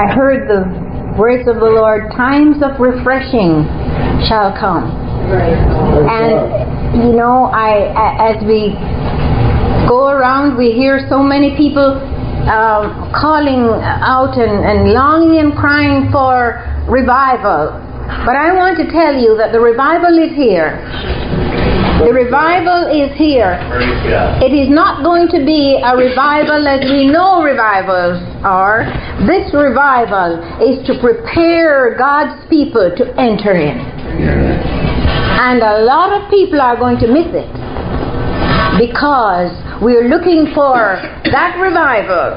I heard the words of the Lord, times of refreshing shall come. And, you know, as we go around, we hear so many people calling out and longing and crying for revival. But I want to tell you that the revival is here. The revival is here. It is not going to be a revival as we know revivals are. This revival is to prepare God's people to enter in. And a lot of people are going to miss it because we're looking for that revival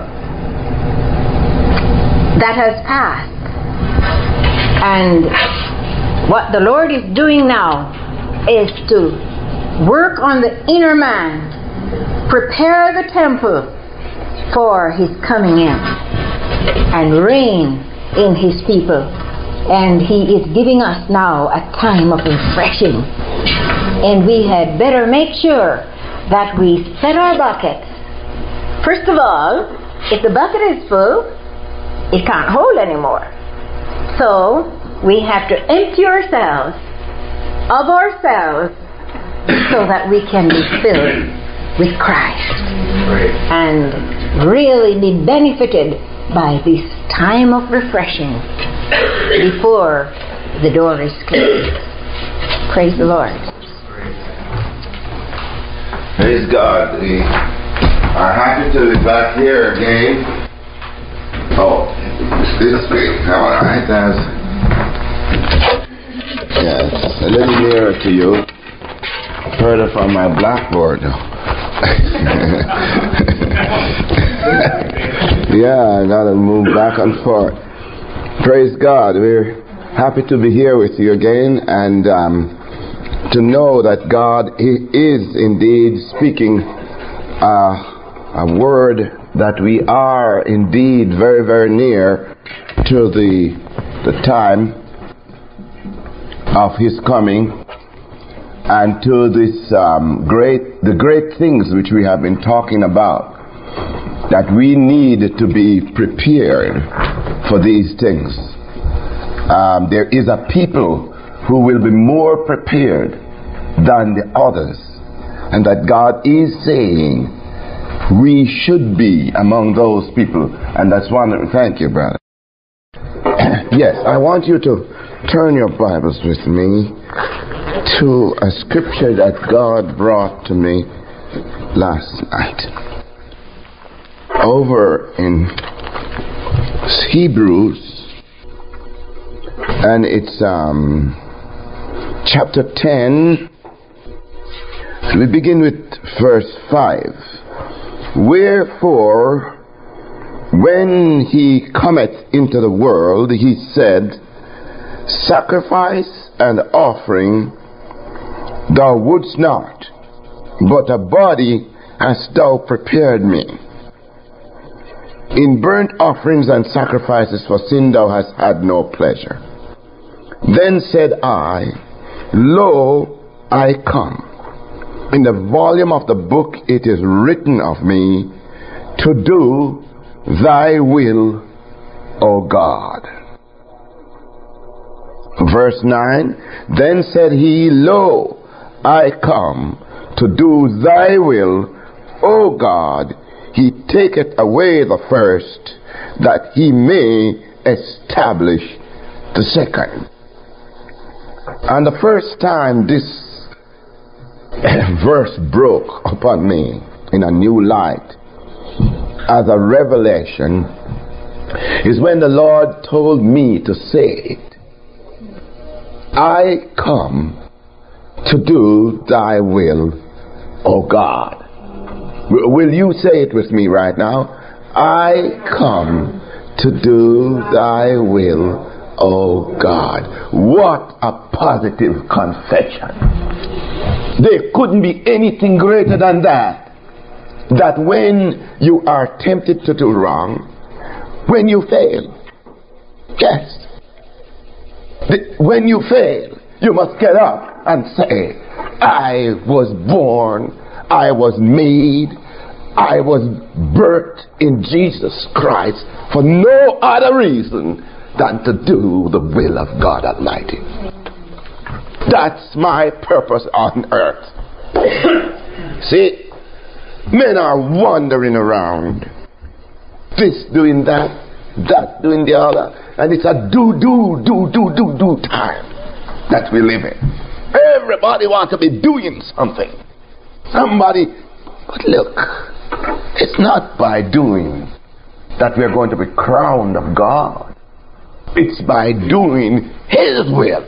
that has passed. And what the Lord is doing now is to work on the inner man, prepare the temple for his coming in, and reign in his people. And he is giving us now a time of refreshing. And we had better make sure that we set our buckets. First of all, if the bucket is full, it can't hold anymore. So we have to empty ourselves of ourselves so that we can be filled with Christ and really be benefited by this time of refreshing before the door is closed. Praise the Lord. Praise God. We are happy to be back here again. Oh, this way. All right. Yes, a little nearer to you. Further from my blackboard. Yeah, I gotta move back and forth. Praise God. We're happy to be here with you again and to know that God is indeed speaking a word that we are indeed very, very near to the time of His coming. And to this the great things which we have been talking about, that we need to be prepared for these things. There is a people who will be more prepared than the others, and that God is saying we should be among those people, and that's one. Thank you, brother. Yes, I want you to turn your Bibles with me to a scripture that God brought to me last night. Over in Hebrews, and it's chapter 10. We begin with verse 5. Wherefore, when he cometh into the world, he said, sacrifice and offering thou wouldst not, but a body hast thou prepared me. In burnt offerings and sacrifices for sin thou hast had no pleasure. Then said I, Lo, I come. In the volume of the book it is written of me, to do thy will, O God. Verse 9, Then said he, Lo, I come to do thy will, O God. He taketh away the first, that he may establish the second. And the first time this verse broke upon me in a new light as a revelation is when the Lord told me to say it. I come to do thy will, O God. Will you say it with me right now? I come to do thy will, O God. What a positive confession. There couldn't be anything greater than that. That when you are tempted to do wrong, when you fail, yes, when you fail, you must get up and say, I was born, I was made, I was birthed in Jesus Christ for no other reason than to do the will of God Almighty. That's my purpose on earth. See, men are wandering around, this doing that, that doing the other, and it's a do time that we live in. Everybody wants to be doing something. But look, it's not by doing that we're going to be crowned of God. It's by doing His will.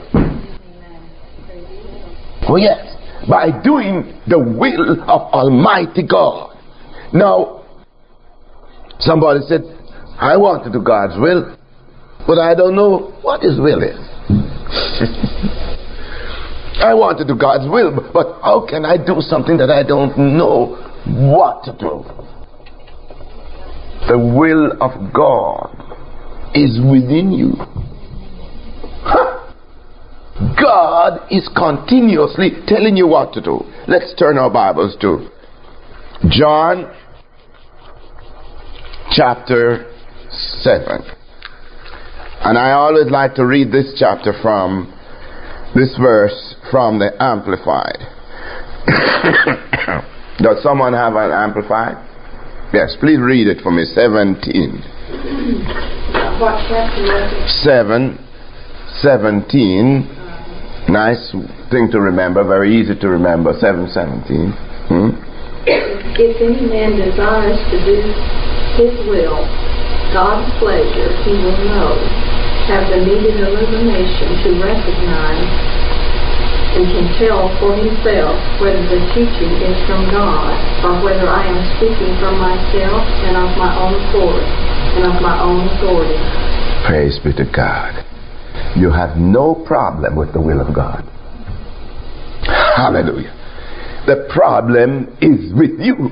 Oh yes, by doing the will of Almighty God. Now, somebody said, I want to do God's will, but I don't know what His will is. I want to do God's will, but how can I do something that I don't know what to do? The will of God is within you. God is continuously telling you what to do. Let's turn our Bibles to John chapter 7. And I always like to read this chapter from this verse from the Amplified. Does someone have an Amplified? Yes, please read it for me. 17. What chapter was it? 17. Nice thing to remember, very easy to remember. 7:17. If any man desires to do his will, God's pleasure, he will know, have the needed illumination to recognize, and can tell for himself whether the teaching is from God or whether I am speaking from myself and of my own accord and of my own authority. Praise be to God. You have no problem with the will of God. Hallelujah. The problem is with you.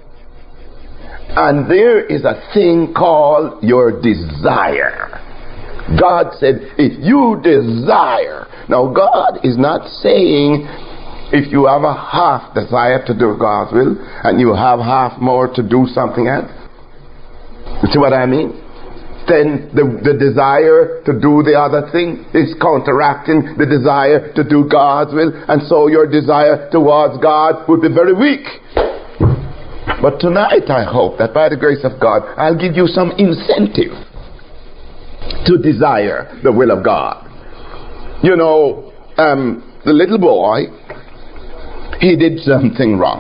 And there is a thing called your desire. God said, if you desire. Now, God is not saying if you have a half desire to do God's will and you have half more to do something else. You see what I mean? Then the desire to do the other thing is counteracting the desire to do God's will, and so your desire towards God would be very weak. But tonight I hope that by the grace of God I'll give you some incentive to desire the will of God. You know, the little boy, he did something wrong,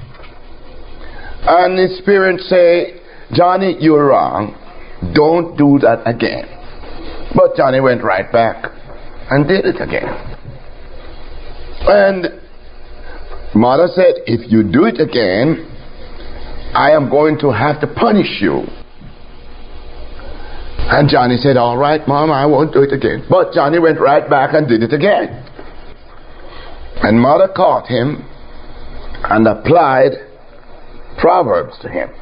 and his parents say, Johnny, you're wrong. Don't do that again. But Johnny went right back and did it again. And mother said, if you do it again, I am going to have to punish you. And Johnny said, all right, Mom, I won't do it again. But Johnny went right back and did it again. And mother caught him and applied Proverbs to him.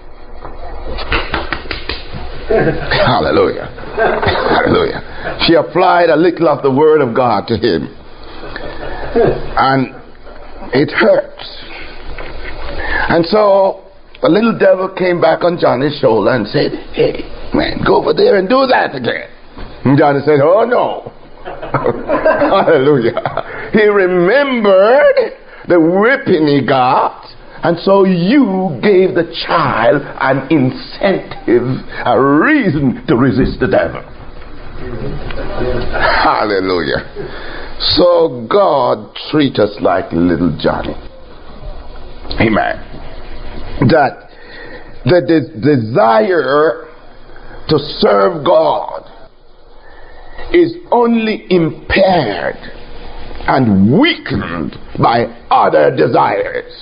Hallelujah. Hallelujah. She applied a little of the word of God to him. And it hurts. And so the little devil came back on Johnny's shoulder and said, hey, man, go over there and do that again. And Johnny said, oh no. Hallelujah. He remembered the whipping he got. And so you gave the child an incentive, a reason to resist the devil. Hallelujah. So God treats us like little Johnny. Amen. That the desire to serve God is only impaired and weakened by other desires.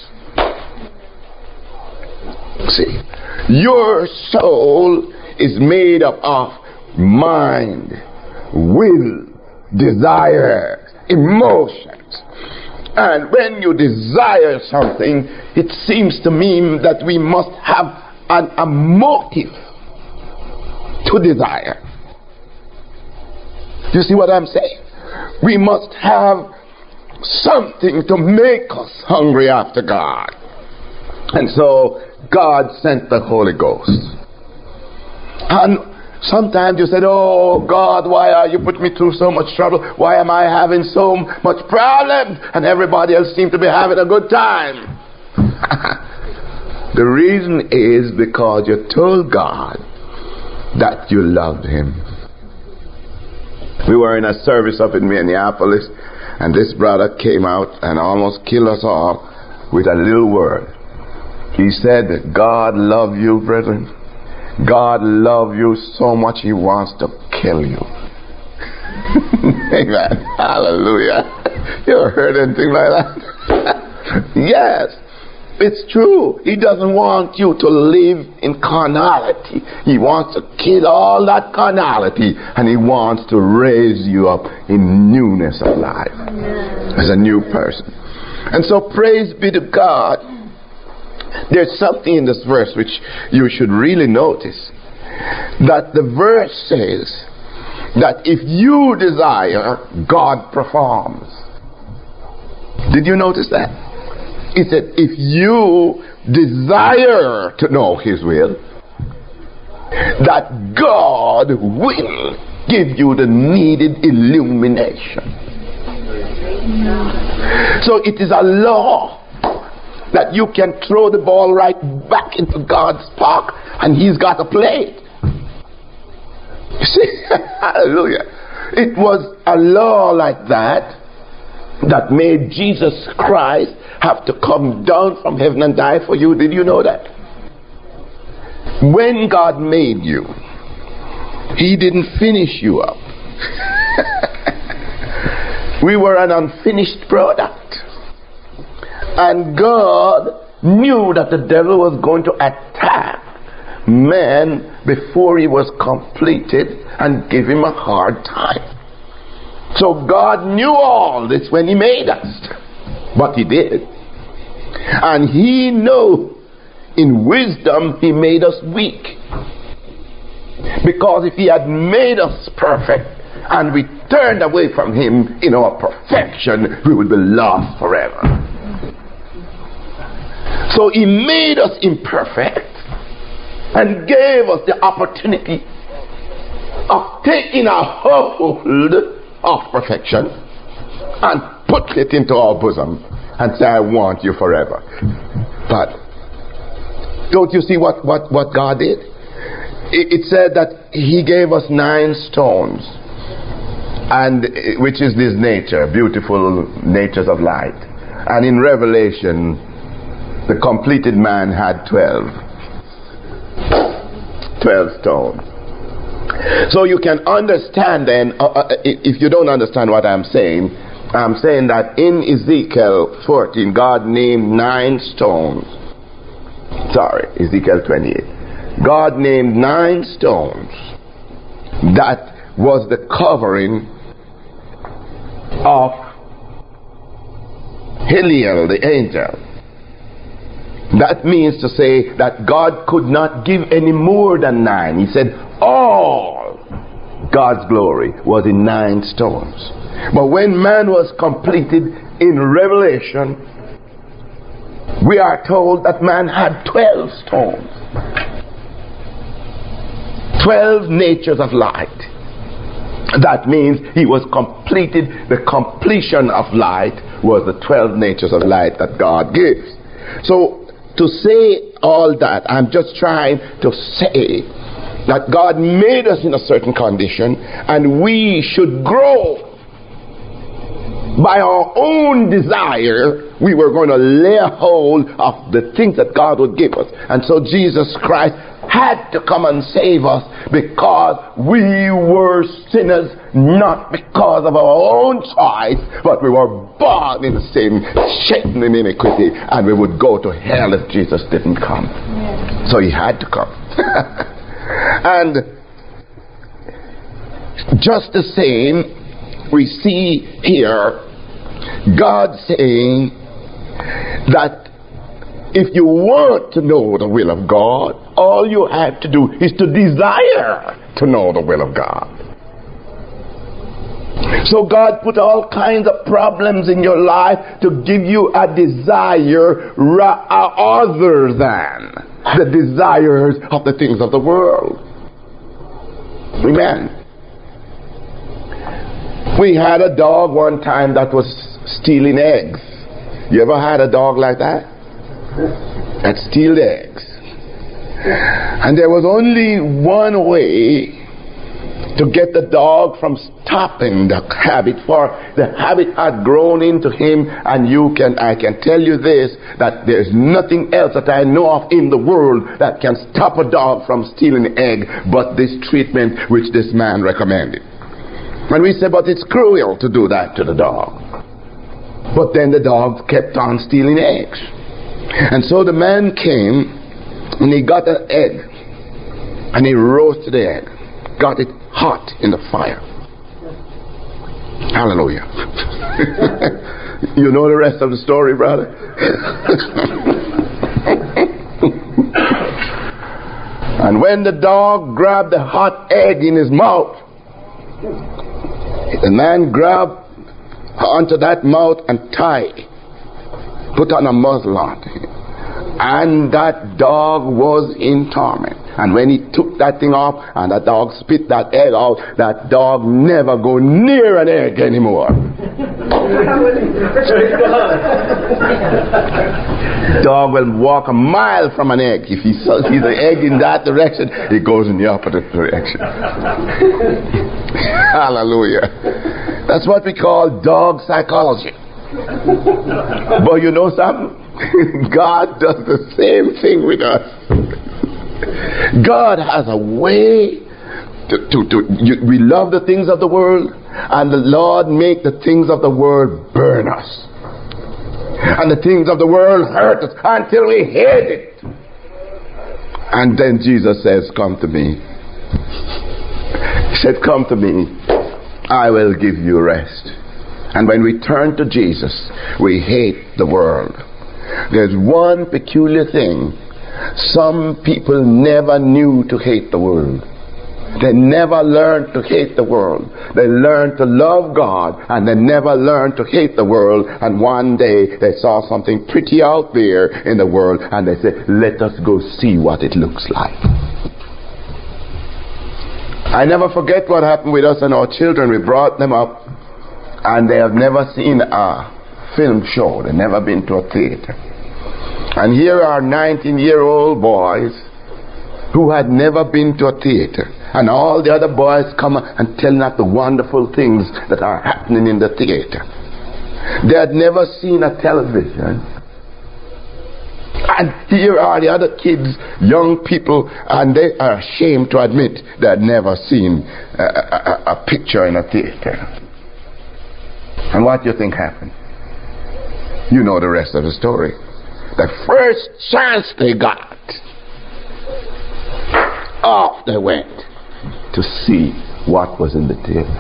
See, your soul is made up of mind, will, desire, emotions. And when you desire something, it seems to me that we must have a motive to desire. Do you see what I'm saying? We must have something to make us hungry after God. And so God sent the Holy Ghost. And sometimes you said, oh God, why are you putting me through so much trouble? Why am I having so much problems? And everybody else seems to be having a good time. The reason is because you told God that you loved Him. We were in a service up in Minneapolis, and this brother came out and almost killed us all with a little word. He said, God love you, brethren. God love you so much He wants to kill you. Amen. Hallelujah. You ever heard anything like that? Yes, it's true. He doesn't want you to live in carnality. He wants to kill all that carnality, and He wants to raise you up in newness of life as a new person. And so praise be to God. There's something in this verse which you should really notice. That the verse says that if you desire, God performs. Did you notice that? It said, if you desire to know His will, that God will give you the needed illumination. So it is a law that you can throw the ball right back into God's park and He's got to play it. You see? Hallelujah. It was a law like that that made Jesus Christ have to come down from heaven and die for you. Did you know that? When God made you, He didn't finish you up. We were an unfinished product. And God knew that the devil was going to attack man before he was completed and give him a hard time. So God knew all this when He made us. But He did. And He knew in wisdom He made us weak. Because if He had made us perfect and we turned away from Him in our perfection, we would be lost forever. So He made us imperfect and gave us the opportunity of taking a hold of perfection and put it into our bosom and say, I want you forever. But don't you see what God did? It said that He gave us 9 stones, and which is this nature, beautiful natures of light. And in Revelation, the completed man had 12 stones. So you can understand then, if you don't understand what I'm saying that in Ezekiel 14, God named 9 stones. Sorry, Ezekiel 28. God named 9 stones that was the covering of Heliel, the angel. That means to say that God could not give any more than 9. He said all God's glory was in 9 stones. But when man was completed in Revelation, we are told that man had 12 stones. 12 natures of light. That means he was completed. The completion of light was the 12 natures of light that God gives. So to say all that, I'm just trying to say that God made us in a certain condition, and we should grow. By our own desire, we were going to lay hold of the things that God would give us. And so Jesus Christ had to come and save us because we were sinners, not because of our own choice, but we were born in sin, shapen in iniquity, and we would go to hell if Jesus didn't come. Yeah. So He had to come. And just the same, we see here God saying that if you want to know the will of God, all you have to do is to desire to know the will of God. So God put all kinds of problems in your life to give you a desire other than the desires of the things of the world. Amen. We had a dog one time that was stealing eggs. You ever had a dog like that? That steals eggs. And there was only one way to get the dog from stopping the habit, for the habit had grown into him. And I can tell you this, that there's nothing else that I know of in the world that can stop a dog from stealing an egg but this treatment which this man recommended. And we said, but it's cruel to do that to the dog. But then the dog kept on stealing eggs. And so the man came and he got an egg and he roasted the egg, got it hot in the fire. Hallelujah. You know the rest of the story, brother? And when the dog grabbed the hot egg in his mouth, the man grabbed onto that mouth and put on a muzzle on him. And that dog was in torment. And when he took that thing off and the dog spit that egg out, that dog never go near an egg anymore. Dog will walk a mile from an egg. If he sees an egg in that direction, he goes in the opposite direction. Hallelujah. That's what we call dog psychology. But you know something? God does the same thing with us. God has a way we love the things of the world, and the Lord make the things of the world burn us, and the things of the world hurt us until we hate it. And then Jesus says, come to me. He said, come to me, I will give you rest. And when we turn to Jesus, we hate the world. There's one peculiar thing. Some people never knew to hate the world. They never learned to hate the world. They learned to love God, and they never learned to hate the world. And one day they saw something pretty out there in the world, and they said, let us go see what it looks like. I never forget what happened with us and our children. We brought them up, and they have never seen a film show. They've never been to a theater. And here are 19-year-old boys who had never been to a theater. And all the other boys come and tell them the wonderful things that are happening in the theater. They had never seen a television. And here are the other kids, young people, and they are ashamed to admit they had never seen a picture in a theater. And what do you think happened? You know the rest of the story. The first chance they got, off they went to see what was in the theater.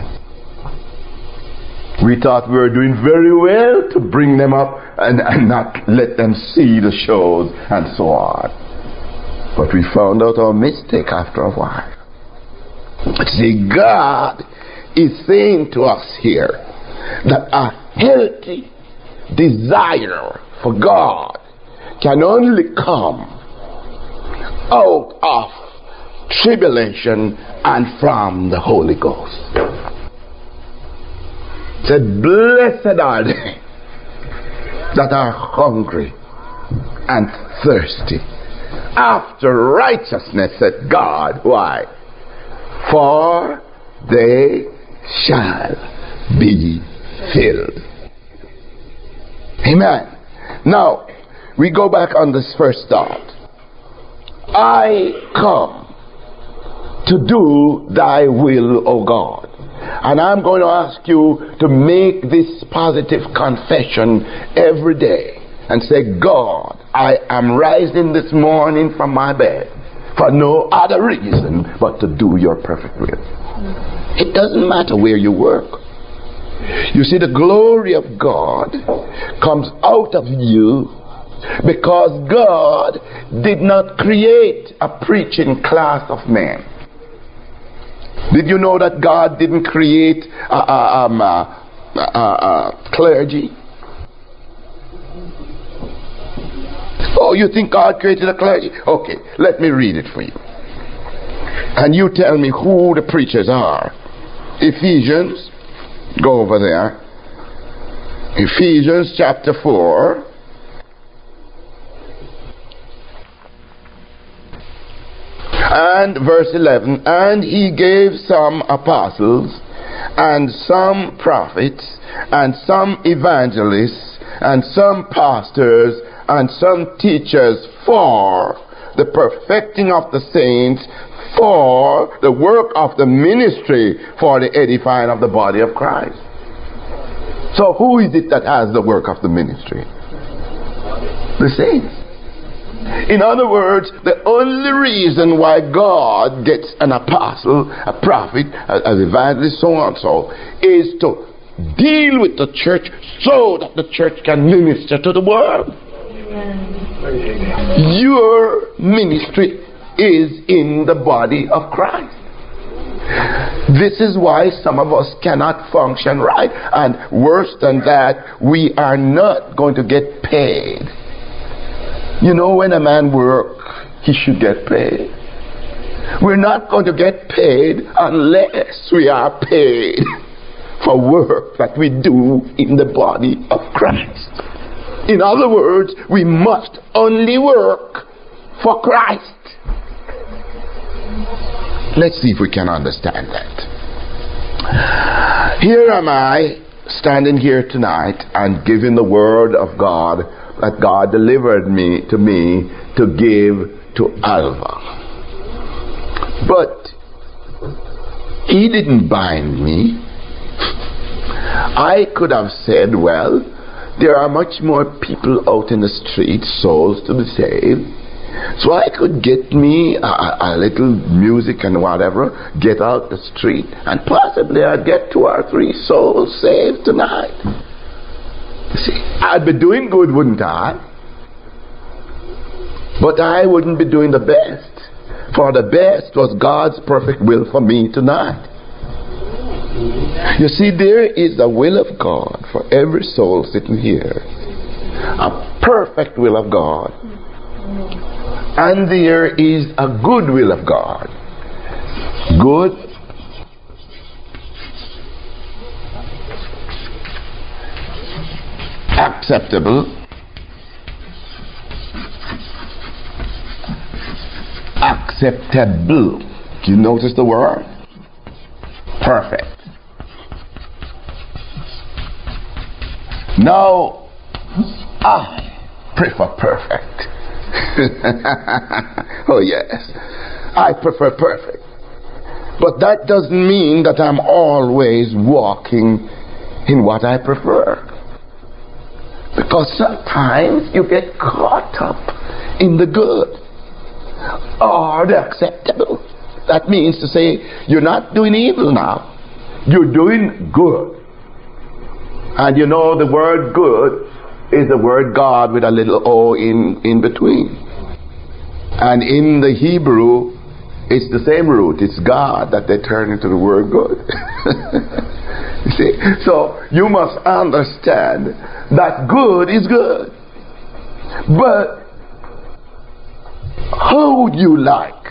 We thought we were doing very well to bring them up and not let them see the shows and so on. But we found out our mistake after a while. See, God is saying to us here that a healthy desire for God can only come out of tribulation and from the Holy Ghost. It said, blessed are they that are hungry and thirsty after righteousness, said God. Why? For they shall be filled. Amen. Now, we go back on this first thought. I come to do thy will, O God. And I'm going to ask you to make this positive confession every day and say, God, I am rising this morning from my bed for no other reason but to do your perfect will. It doesn't matter where you work. You see, the glory of God comes out of you because God did not create a preaching class of men. Did you know that God didn't create clergy? Oh, you think God created a clergy? Okay, let me read it for you. And you tell me who the preachers are. Ephesians, go over there. Ephesians chapter 4. And verse 11. And he gave some apostles, and some prophets, and some evangelists, and some pastors, and some teachers for the perfecting of the saints, for the work of the ministry, for the edifying of the body of Christ. So who is it that has the work of the ministry? The saints. In other words, the only reason why God gets an apostle, a prophet, an evangelist, so on and so, is to deal with the church so that the church can minister to the world. Your ministry is in the body of Christ. This is why some of us cannot function right, and worse than that, we are not going to get paid. You know, when a man works, he should get paid. We're not going to get paid unless we are paid for work that we do in the body of Christ. In other words, we must only work for Christ. Let's see if we can understand that. Here am I, standing here tonight and giving the word of God that God delivered to me to give to Alva. But he didn't bind me. I could have said, well, there are much more people out in the street, souls to be saved. So I could get me a little music and whatever, get out the street, and possibly I'd get 2 or 3 souls saved tonight. You see, I'd be doing good, wouldn't I? But I wouldn't be doing the best. For the best was God's perfect will for me tonight. You see, there is a will of God for every soul sitting here. A perfect will of God. And there is a good will of God. Good. Acceptable. Acceptable. Do you notice the word? Perfect. Now, I prefer perfect. Oh yes, I prefer perfect. But that doesn't mean that I'm always walking in what I prefer. Because sometimes you get caught up in the good or the acceptable. That means to say, you're not doing evil now, you're doing good. And you know, the word good is the word God with a little O in between. And in the Hebrew, it's the same root. It's God that they turn into the word good. You see? So you must understand that good is good. But how would you like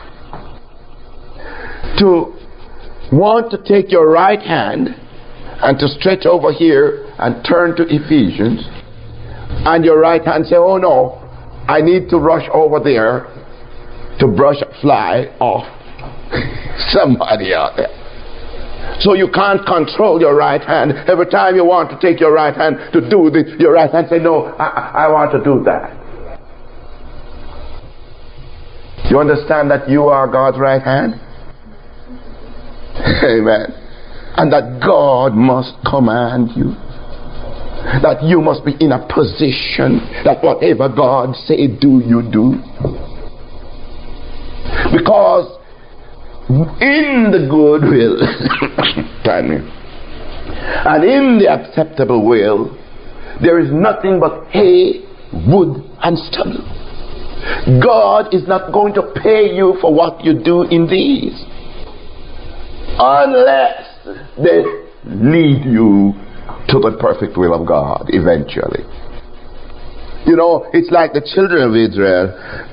to want to take your right hand and to stretch over here and turn to Ephesians, and your right hand say, oh no, I need to rush over there to brush a fly off somebody out there. So you can't control your right hand. Every time you want to take your right hand to do this, your right hand say, no, I want to do that. You understand that you are God's right hand? Amen. And that God must command you. That you must be in a position that whatever God say do, you do. Because in the good will and in the acceptable will, there is nothing but hay, wood, and stubble. God is not going to pay you for what you do in these unless they lead you to the perfect will of God eventually. You know, it's like the children of Israel.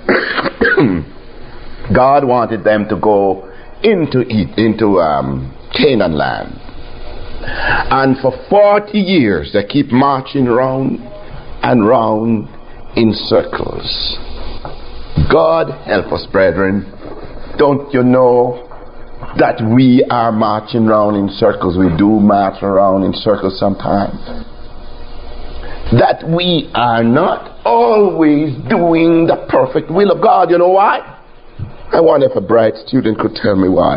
God wanted them to go into Canaan land. And for 40 years they keep marching round and round in circles. God help us, brethren. Don't you know that we are marching round in circles? We do march around in circles sometimes. That we are not always doing the perfect will of God. You know why? I wonder if a bright student could tell me why.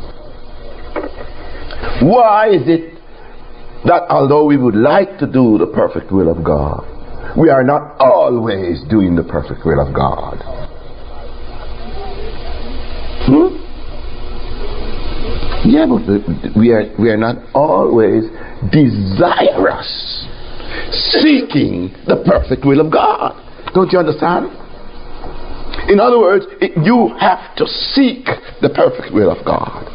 Why is it that although we would like to do the perfect will of God, we are not always doing the perfect will of God? Yeah, but we are not always desirous, seeking the perfect will of God. Don't you understand? In other words, you have to seek the perfect will of God.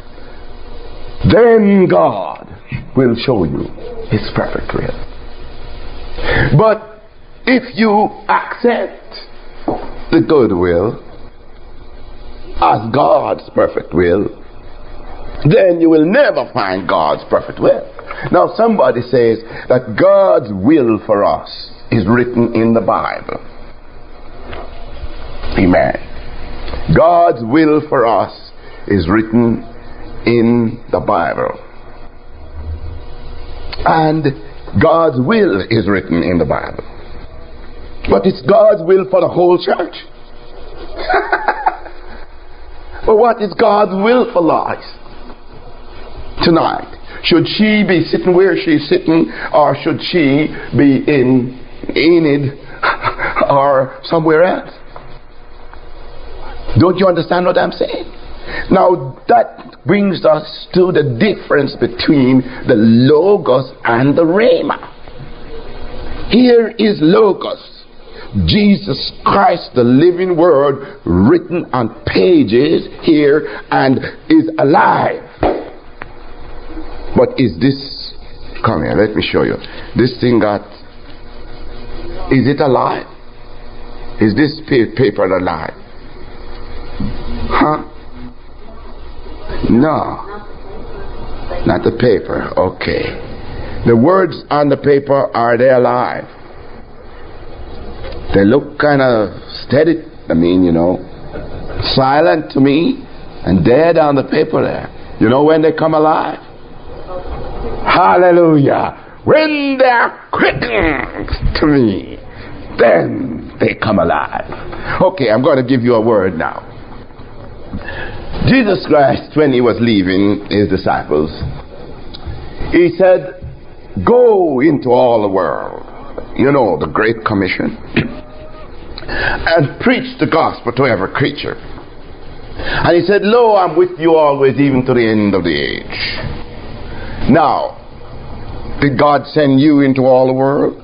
Then God will show you His perfect will. But if you accept the good will as God's perfect will, then you will never find God's perfect will. Now somebody says that God's will for us is written in the Bible. Amen. God's will for us is written in the Bible. And God's will is written in the Bible. But it's God's will for the whole church. But what is God's will for Lois tonight? Should she be sitting where she's sitting, or should she be in Enid or somewhere else? Don't you understand what I'm saying? Now that brings us to the difference between the Logos and the Rhema. Here is Logos, Jesus Christ, the living word, written on pages here and is alive. But is this, come here, let me show you. This thing is it alive? Is this paper alive? Huh? No. Not the paper. Okay. The words on the paper, are they alive? They look kind of steady. I mean, you know, silent to me and dead on the paper there. You know when they come alive? Hallelujah. When they're quickened to me, then they come alive. Okay, I'm going to give you a word now. Jesus Christ, when he was leaving his disciples, he said, go into all the world. You know, the Great Commission. And preach the gospel to every creature. And he said, lo, I'm with you always, even to the end of the age. Now, did God send you into all the world?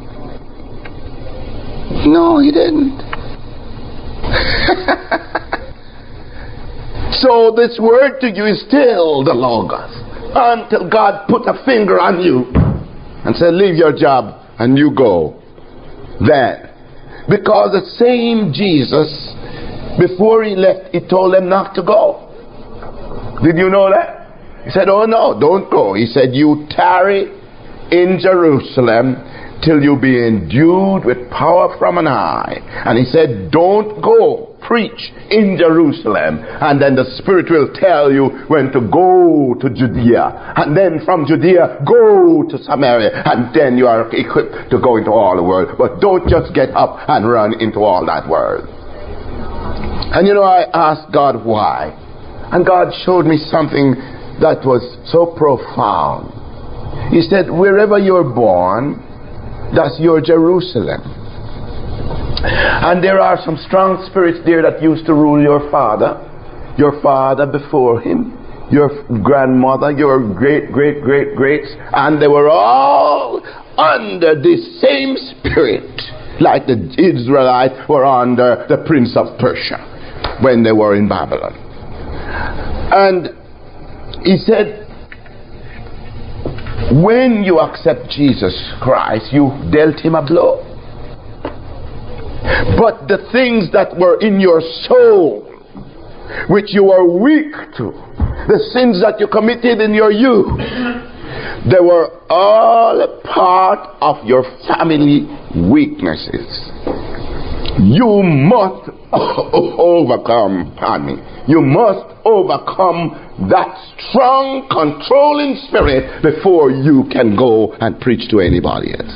No, he didn't. So this word to you is still the Logos, until God put a finger on you and said, leave your job and you go. Then, because the same Jesus, before he left, he told them not to go. Did you know that? He said, oh no, don't go. He said, you tarry in Jerusalem till you be endued with power from on high. And he said, don't go preach in Jerusalem, and then the Spirit will tell you when to go to Judea, and then from Judea go to Samaria, and then you are equipped to go into all the world. But don't just get up and run into all that world. And you know, I asked God why, and God showed me something that was so profound. He said, wherever you're born, that's your Jerusalem. And there are some strong spirits there that used to rule your father before him, your grandmother, your greats, and they were all under this same spirit, like the Israelites were under the prince of Persia when they were in Babylon. And he said, when you accept Jesus Christ, you dealt him a blow. But the things that were in your soul, which you were weak to, the sins that you committed in your youth, they were all a part of your family weaknesses. You must overcome, pardon me. You must overcome that strong, controlling spirit before you can go and preach to anybody else.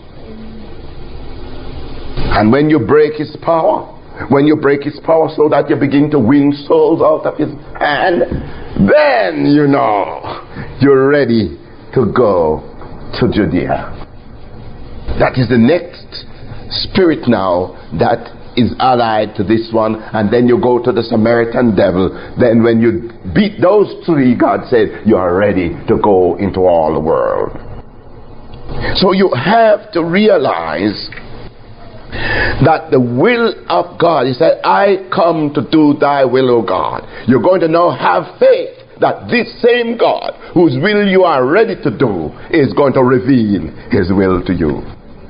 And when you break his power, so that you begin to win souls out of his hand, then you know you're ready to go to Judea. That is the next spirit now that is allied to this one. And then you go to the Samaritan devil. Then when you beat those three, God said you are ready to go into all the world. So you have to realize that the will of God, he said, I come to do thy will, O God. You're going to now have faith that this same God, whose will you are ready to do, is going to reveal his will to you.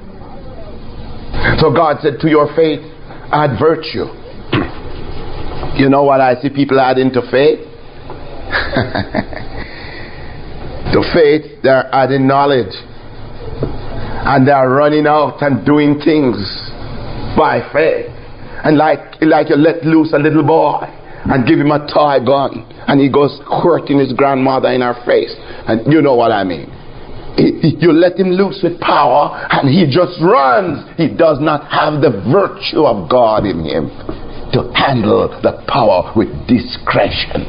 So God said, to your faith, add virtue. You know what I see people add into faith? To faith, they're adding knowledge. And they're running out and doing things by faith. And like you let loose a little boy and give him a toy gun, and he goes squirting his grandmother in her face. And you know what I mean. You let him loose with power and he just runs. He does not have the virtue of God in him to handle the power with discretion.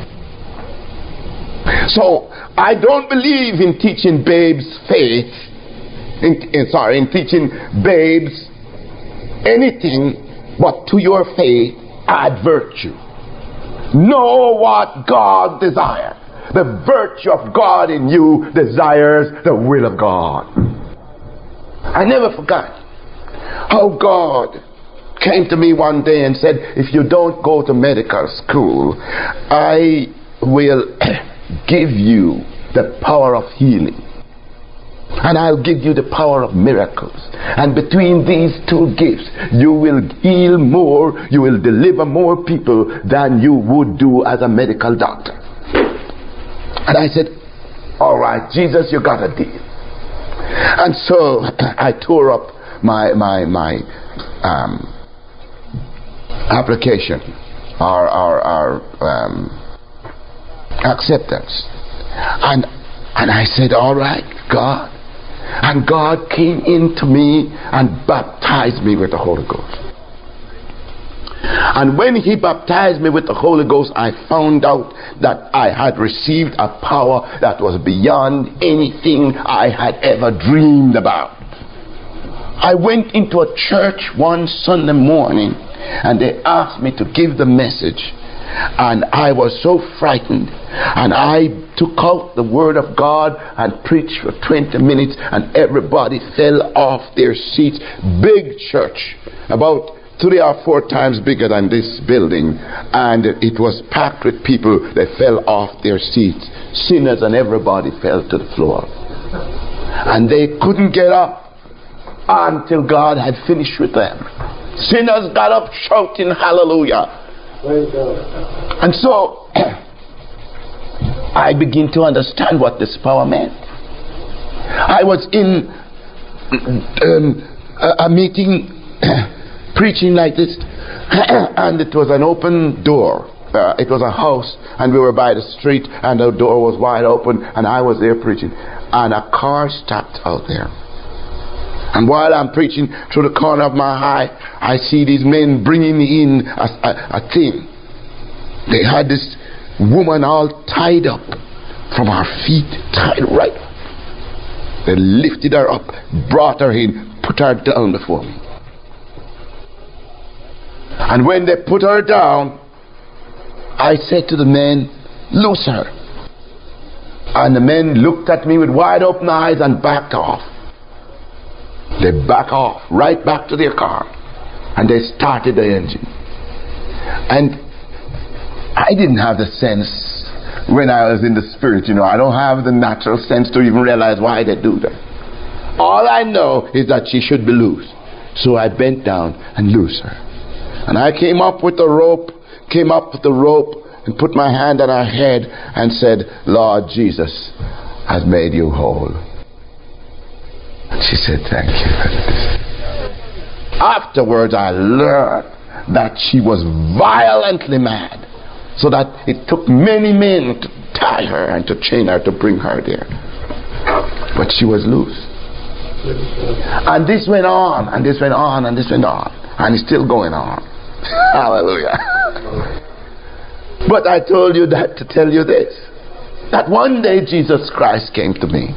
So I don't believe in teaching babes faith, in teaching babes anything but to your faith add virtue. Know what God desires. The virtue of God in you desires the will of God. I never forgot how God came to me one day and said, if you don't go to medical school, I will give you the power of healing. And I'll give you the power of miracles. And between these two gifts, you will heal more, you will deliver more people than you would do as a medical doctor. And I said, all right, Jesus, you got a deal. And so I tore up my application, our acceptance. And I said, all right, God. And God came into me and baptized me with the Holy Ghost. And when he baptized me with the Holy Ghost, I found out that I had received a power that was beyond anything I had ever dreamed about. I went into a church one Sunday morning and they asked me to give the message. And I was so frightened. And I took out the word of God and preached for 20 minutes and everybody fell off their seats. Big church, about 3 or 4 times bigger than this building, and it was packed with people. They fell off their seats. Sinners and everybody fell to the floor, and they couldn't get up until God had finished with them. Sinners got up shouting hallelujah. And so I begin to understand what this power meant. I was in a meeting preaching like this, and it was an open door. It was a house, and we were by the street, and the door was wide open, and I was there preaching, and a car stopped out there. And while I'm preaching, through the corner of my eye, I see these men bringing in a thing. They had this woman all tied up from her feet, tied right up. They lifted her up, brought her in, put her down before me. And when they put her down, I said to the men, loose her. And the men looked at me with wide open eyes and backed off. They backed off, right back to their car. And they started the engine. And I didn't have the sense when I was in the spirit, I don't have the natural sense to even realize why they do that. All I know is that she should be loose. So I bent down and loosed her. And I came up with the rope, and put my hand on her head and said, Lord Jesus has made you whole. And she said, thank you. Afterwards, I learned that she was violently mad, so that it took many men to tie her and to chain her to bring her there. But she was loose. And this went on, and this went on, and this went on, and it's still going on. Hallelujah. But I told you that to tell you this, that one day Jesus Christ came to me,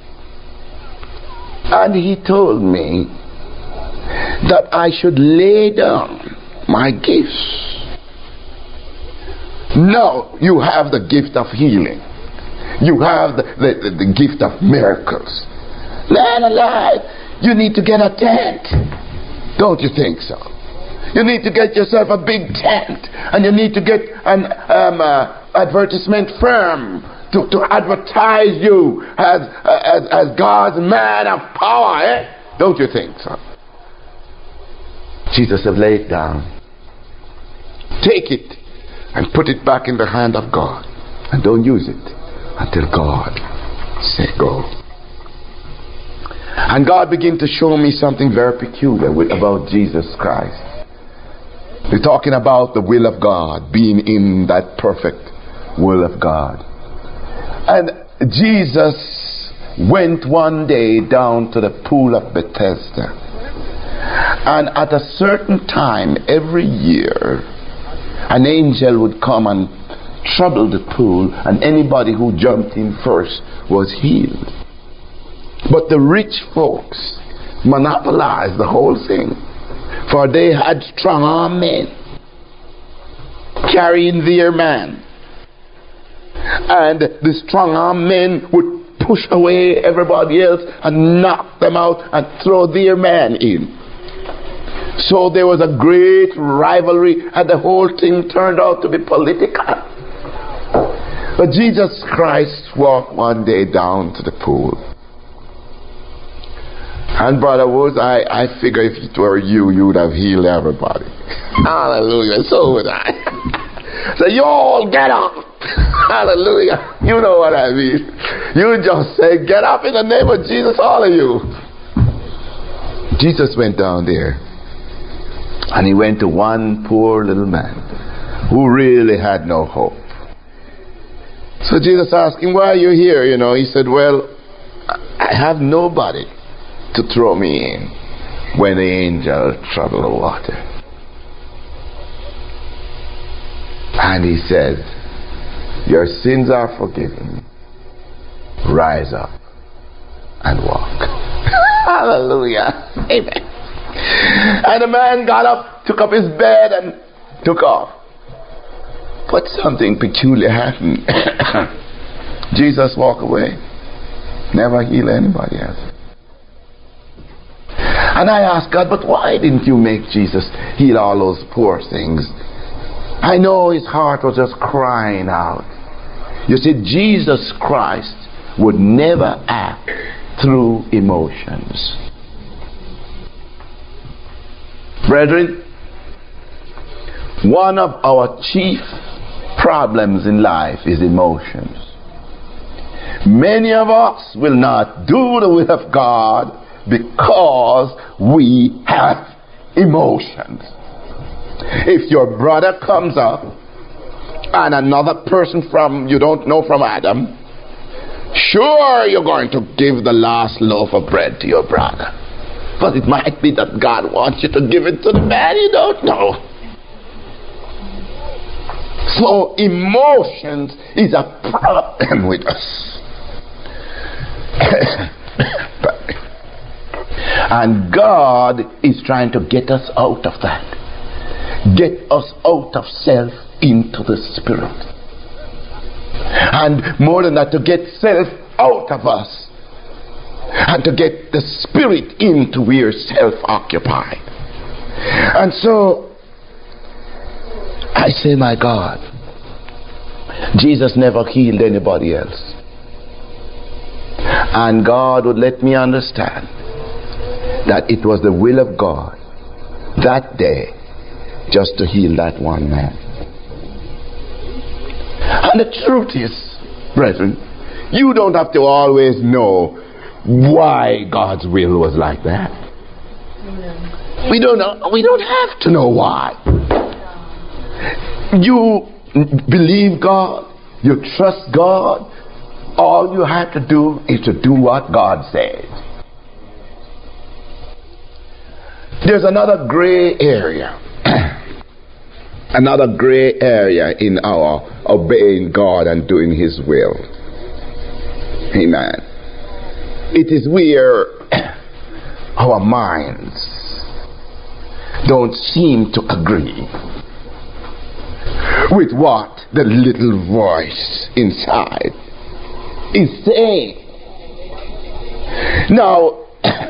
and he told me that I should lay down my gifts. Now you have the gift of healing. You have the gift of miracles. Man alive, you need to get a tent. Don't you think so? You need to get yourself a big tent, and you need to get an advertisement firm to advertise you as God's man of power. Eh? Don't you think so? Jesus said, lay it down. Take it and put it back in the hand of God, and don't use it until God say go. And God began to show me something very peculiar about Jesus Christ. We're talking about the will of God, being in that perfect will of God. And Jesus went one day down to the pool of Bethesda. And at a certain time every year, an angel would come and trouble the pool, and anybody who jumped in first was healed. But the rich folks monopolized the whole thing, for they had strong-armed men carrying their man, and the strong-armed men would push away everybody else and knock them out and throw their man in. So there was a great rivalry, and the whole thing turned out to be political. But Jesus Christ walked one day down to the pool. And Brother Woods, I figure if it were you, you would have healed everybody. Hallelujah. So would I. So you all get up. Hallelujah. You know what I mean. You just say, get up in the name of Jesus, all of you. Jesus went down there. And he went to one poor little man who really had no hope. So Jesus asked him, why are you here? You know, he said, well, I have nobody to throw me in when the angel troubled the water. And he said, your sins are forgiven. Rise up and walk. Hallelujah. Amen. And the man got up, took up his bed, and took off. But something peculiar happened. Jesus walked away. Never healed anybody else. And I asked God, but why didn't you make Jesus heal all those poor things? I know his heart was just crying out. You see, Jesus Christ would never act through emotions. Brethren, one of our chief problems in life is emotions. Many of us will not do the will of God because we have emotions. If your brother comes up and another person from you don't know from Adam, sure, you're going to give the last loaf of bread to your brother. But it might be that God wants you to give it to the man you don't know. So emotions is a problem with us. And God is trying to get us out of that. Get us out of self into the Spirit. And more than that, to get self out of us and to get the Spirit into where self-occupied. And so I say, my God, Jesus never healed anybody else. And God would let me understand that it was the will of God that day just to heal that one man. And the truth is, brethren, you don't have to always know why God's will was like that. We don't have to know why. You believe God, you trust God. All you have to do is to do what God says. There's another gray area. Another gray area in our obeying God and doing His will. Amen. It is where our minds don't seem to agree with what the little voice inside is saying. Now,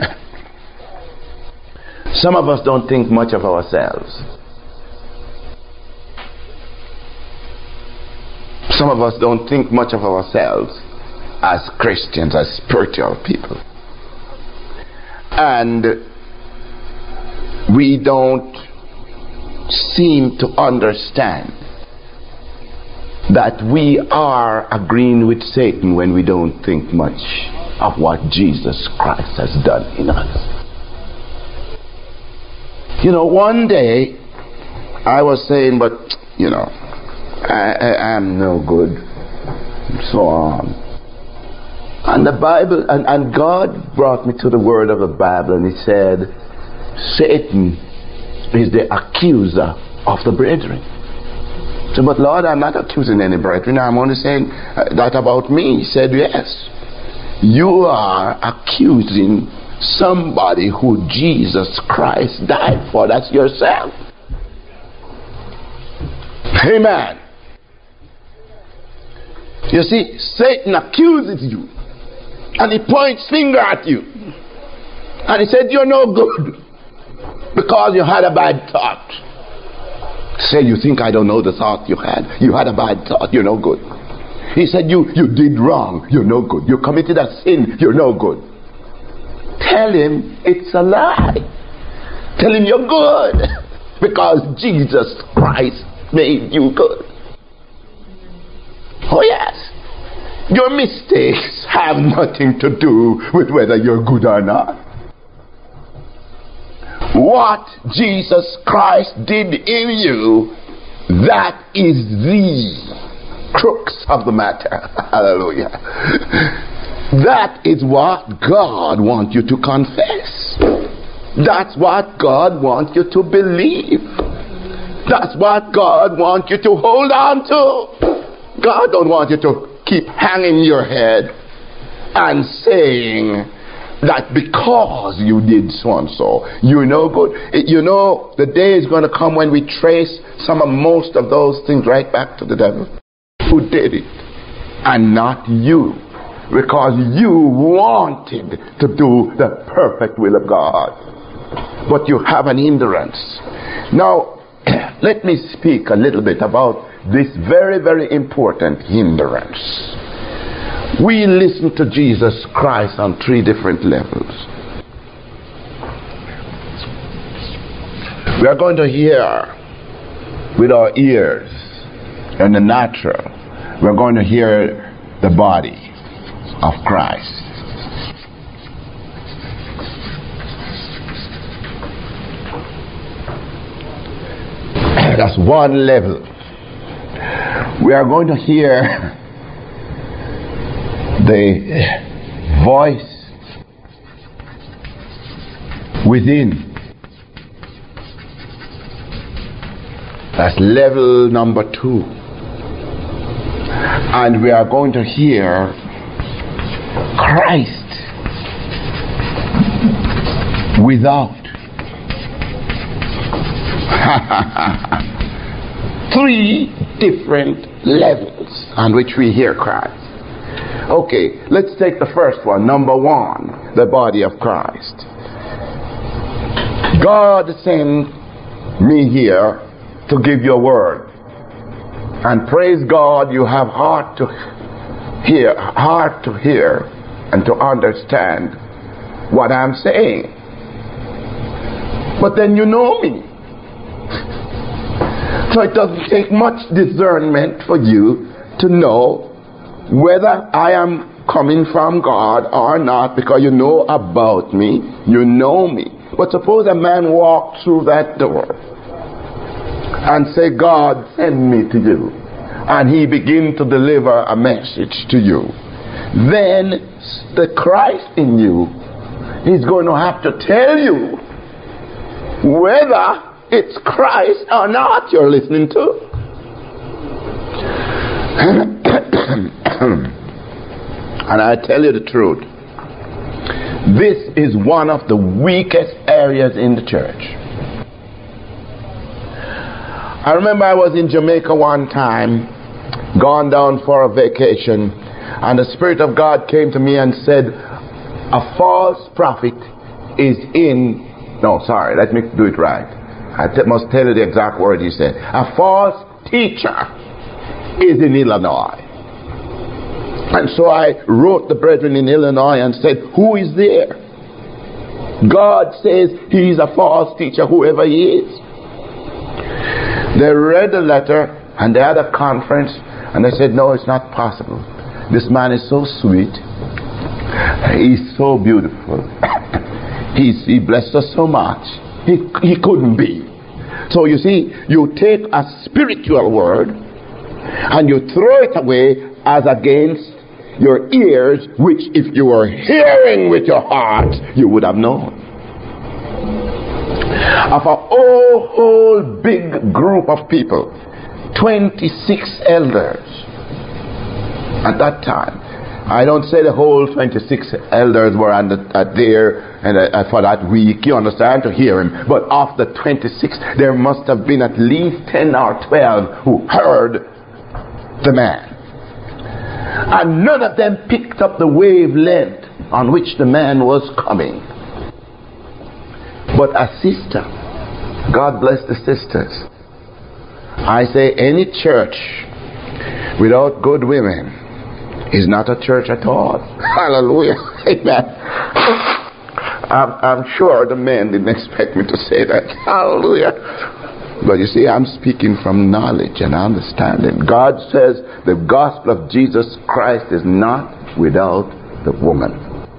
some of us don't think much of ourselves. Some of us don't think much of ourselves as Christians, as spiritual people. And we don't seem to understand that we are agreeing with Satan when we don't think much of what Jesus Christ has done in us. You know, one day I was saying, but, you know, I am no good, and so on. And the Bible, and God brought me to the word of the Bible, and He said, Satan is the accuser of the brethren. So, but Lord, I'm not accusing any brethren. I'm only saying that about me. He said, yes. You are accusing somebody who Jesus Christ died for. That's yourself. Amen. You see, Satan accuses you. And he points finger at you. And he said, you're no good. Because you had a bad thought. Say, you think I don't know the thought you had? You had a bad thought. You're no good. He said, you did wrong. You're no good. You committed a sin. You're no good. Tell him it's a lie. Tell him you're good. Because Jesus Christ made you good. Oh yes. Your mistakes have nothing to do with whether you're good or not. What Jesus Christ did in you, that is the crux of the matter. Hallelujah. That is what God wants you to confess. That's what God wants you to believe. That's what God wants you to hold on to. God don't want you to keep hanging your head and saying that because you did so and so, you're no good. You know, the day is going to come when we trace most of those things right back to the devil who did it, and not you, because you wanted to do the perfect will of God, but you have an hindrance. Now, let me speak a little bit about this very, very important hindrance. We listen to Jesus Christ on 3 different levels. We are going to hear with our ears in the natural. We're going to hear the body of Christ. That's one level. We are going to hear the voice within. That's level number 2. And we are going to hear Christ without. 3 different levels on which we hear Christ. Okay, let's take the first one. Number 1, the body of Christ. God sent me here to give you a word. And praise God, you have heart to hear and to understand what I'm saying. But then you know me. So it doesn't take much discernment for you to know whether I am coming from God or not, because you know about me, you know me. But suppose a man walked through that door and say, God send me to you, and he begin to deliver a message to you. Then the Christ in you is going to have to tell you whether it's Christ or not you're listening to. And I tell you the truth, this is one of the weakest areas in the church. I remember I was in Jamaica one time, gone down for a vacation, and the Spirit of God came to me and said, a false prophet is in... No, sorry, let me do it right. I must tell you the exact word he said. A false teacher is in Illinois. And so I wrote the brethren in Illinois and said, who is there? God says he's a false teacher, whoever he is. They read the letter and they had a conference and they said, no, it's not possible. This man is so sweet. He's so beautiful. He blessed us so much. He couldn't be. So you see, you take a spiritual word and you throw it away as against your ears, which if you were hearing with your heart, you would have known. Of a whole big group of people, 26 elders at that time. I don't say the whole 26 elders were there and for that week, you understand, to hear him. But of the 26, there must have been at least 10 or 12 who heard the man. And none of them picked up the wavelength on which the man was coming. But a sister, God bless the sisters, I say any church without good women is not a church at all. Hallelujah. Amen. I'm sure the men didn't expect me to say that. Hallelujah. But you see, I'm speaking from knowledge and understanding. God says the gospel of Jesus Christ is not without the woman.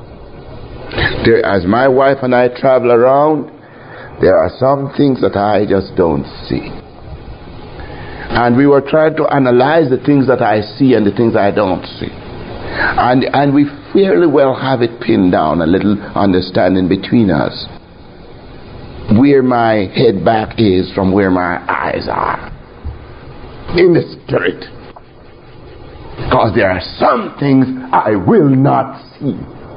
As my wife and I travel around, there are some things that I just don't see. And we were trying to analyze the things that I see and the things I don't see. And we fairly well have it pinned down, a little understanding between us, where my head back is from where my eyes are in the spirit. Because there are some things I will not see.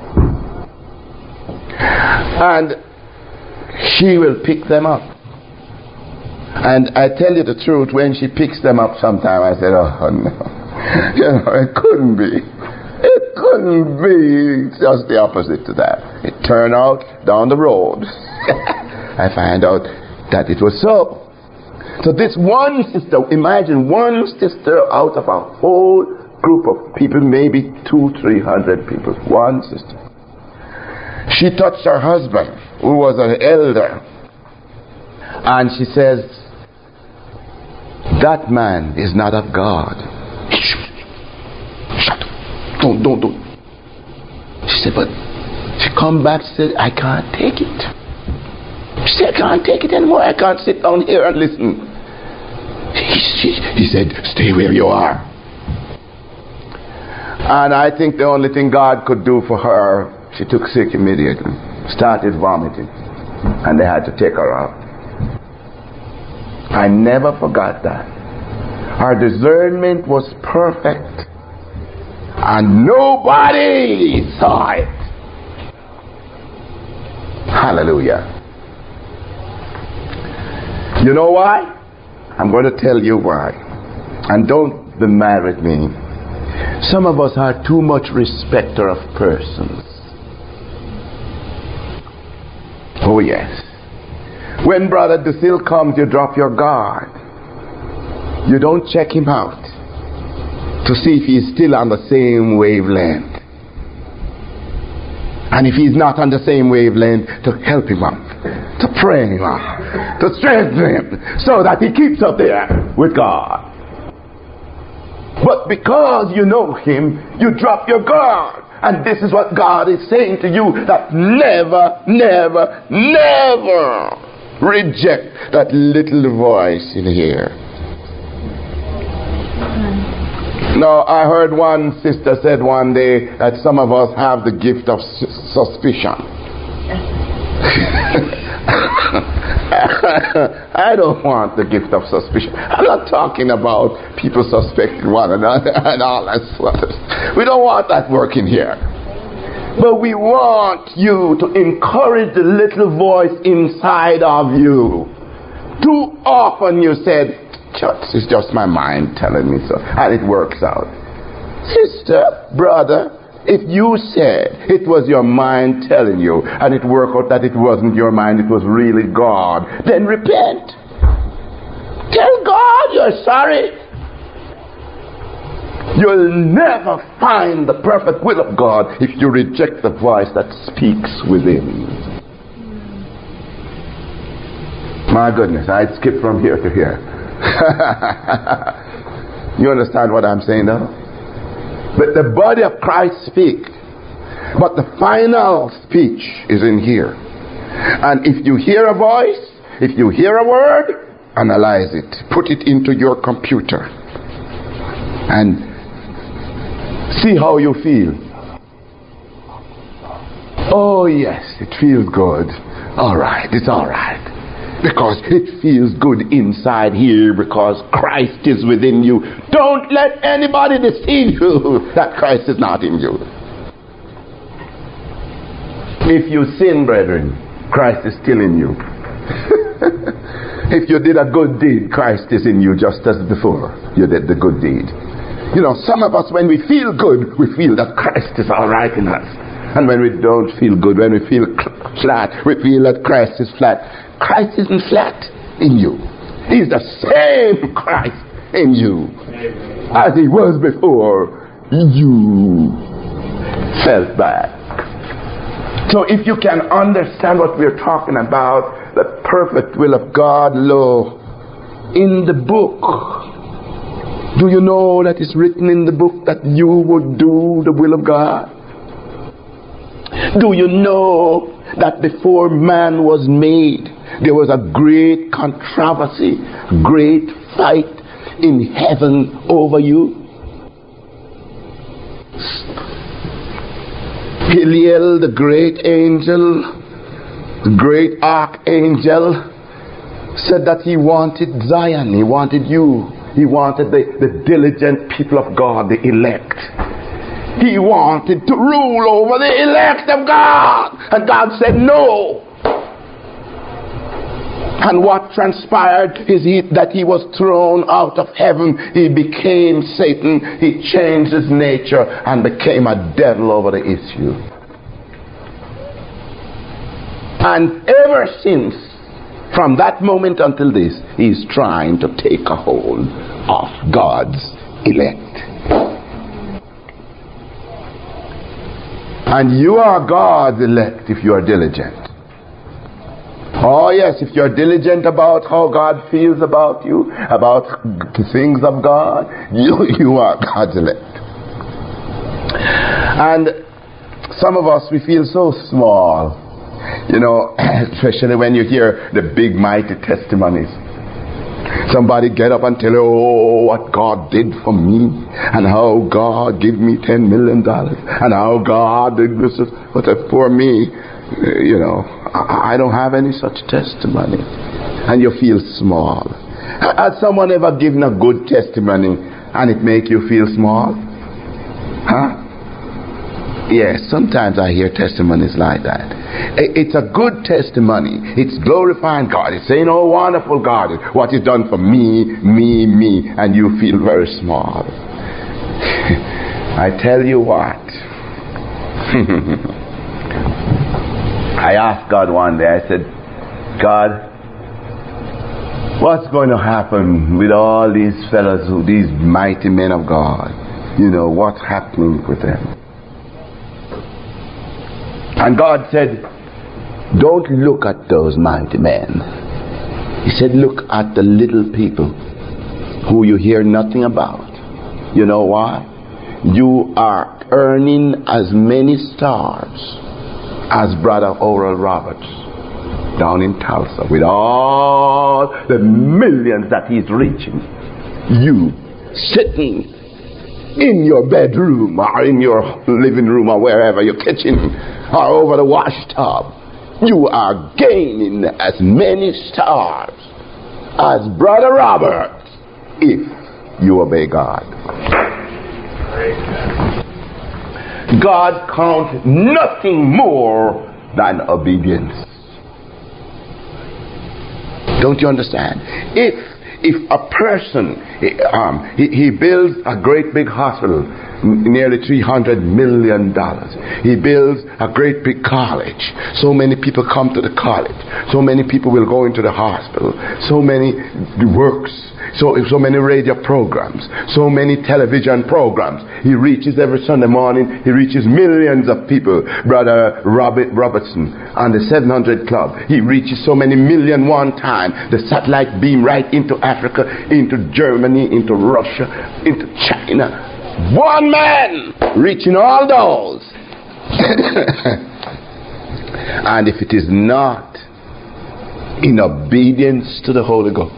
And she will pick them up. And I tell you the truth, when she picks them up sometime, I said, oh no, you know, it couldn't be. It couldn't be. It's just the opposite to that. It turned out down the road. I find out that it was so. So this one sister, imagine one sister out of a whole group of people, maybe 200-300 people, one sister. She touched her husband, who was an elder, and she says, that man is not of God. Shut up. Don't. She said, but she come back and said, I can't take it. She said, I can't take it anymore. I can't sit down here and listen. He said, stay where you are. And I think the only thing God could do for her, she took sick immediately, started vomiting, and they had to take her out. I never forgot that. Her discernment was perfect, and nobody saw it. Hallelujah. You know why? I'm going to tell you why. And don't be mad with me. Some of us are too much respecter of persons. Oh yes. When Brother Dusil comes, you drop your guard. You don't check him out to see if he's still on the same wavelength. And if he's not on the same wavelength, to help him up, to pray him up, to strengthen him, so that he keeps up there with God. But because you know him, you drop your guard. And this is what God is saying to you, that never, never, never reject that little voice in here. Now, I heard one sister said one day that some of us have the gift of suspicion. I don't want the gift of suspicion. I'm not talking about people suspecting one another and all that sort of stuff. We don't want that working here. But we want you to encourage the little voice inside of you. Too often you said, it's just my mind telling me so, and it works out. Sister, brother, if you said it was your mind telling you, and it worked out that it wasn't your mind, it was really God, then repent. Tell God you're sorry. You'll never find the perfect will of God if you reject the voice that speaks within. My goodness, I'd skip from here to here. You understand what I'm saying now? But the body of Christ speaks, but the final speech is in here. And if you hear a voice, if you hear a word, analyze it, put it into your computer, and see how you feel. Oh yes, it feels good. All right, it's all right. Because it feels good inside here, because Christ is within you. Don't let anybody deceive you that Christ is not in you. If you sin, brethren, Christ is still in you. If you did a good deed, Christ is in you just as before you did the good deed. You know, some of us, when we feel good, we feel that Christ is all right in us. And when we don't feel good, when we feel flat, we feel that Christ is flat. Christ isn't flat in you. He's the same Christ in you as he was before you fell back. So if you can understand what we're talking about, the perfect will of God, lo, in the book. Do you know that it's written in the book that you would do the will of God? Do you know that before man was made, there was a great controversy, great fight in heaven over you? Heliel, the great angel, the great archangel, said that he wanted Zion, he wanted you, he wanted the diligent people of God, the elect. He wanted to rule over the elect of God. And God said no. And what transpired is that he was thrown out of heaven. He became Satan. He changed his nature and became a devil over the issue. And ever since, from that moment until this, he's trying to take a hold of God's elect. And you are God's elect if you are diligent. Oh yes, if you're diligent about how God feels about you, about the things of God, you are God's elect. And some of us, we feel so small. You know, especially when you hear the big mighty testimonies. Somebody get up and tell you, oh, what God did for me, and how God gave me $10 million, and how God did this for me. You know, I don't have any such testimony. And you feel small. Has someone ever given a good testimony and it make you feel small? Huh? Yes, sometimes I hear testimonies like that. It's a good testimony. It's glorifying God. It's saying, oh, wonderful God, what He's done for me, and you feel very small. I tell you what. I asked God one day, I said, God, what's going to happen with all these fellows, these mighty men of God? You know, what's happening with them? And God said, don't look at those mighty men. He said, look at the little people who you hear nothing about. You know why? You are earning as many stars as Brother Oral Roberts down in Tulsa, with all the millions that he's reaching. You sitting in your bedroom or in your living room or wherever, your kitchen or over the washtub, you are gaining as many stars as Brother Robert if you obey God. God counts nothing more than obedience. Don't you understand? If a person he builds a great big hospital, nearly $300 million. He builds a great big college. So many people come to the college. So many people will go into the hospital. So many works. So many radio programs. So many television programs. He reaches every Sunday morning. He reaches millions of people. Brother Robertson on the 700 Club. He reaches so many million one time. The satellite beam right into Africa, into Germany, into Russia, into China. One man reaching all those. And if it is not in obedience to the Holy Ghost,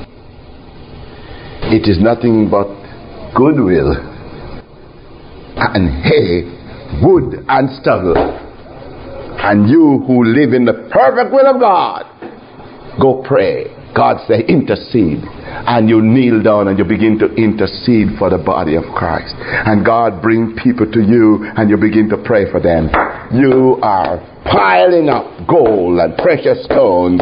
it is nothing but goodwill and hay, wood and stubble. And you who live in the perfect will of God, go pray. God say intercede, and you kneel down and you begin to intercede for the body of Christ, and God bring people to you and you begin to pray for them. You are piling up gold and precious stones,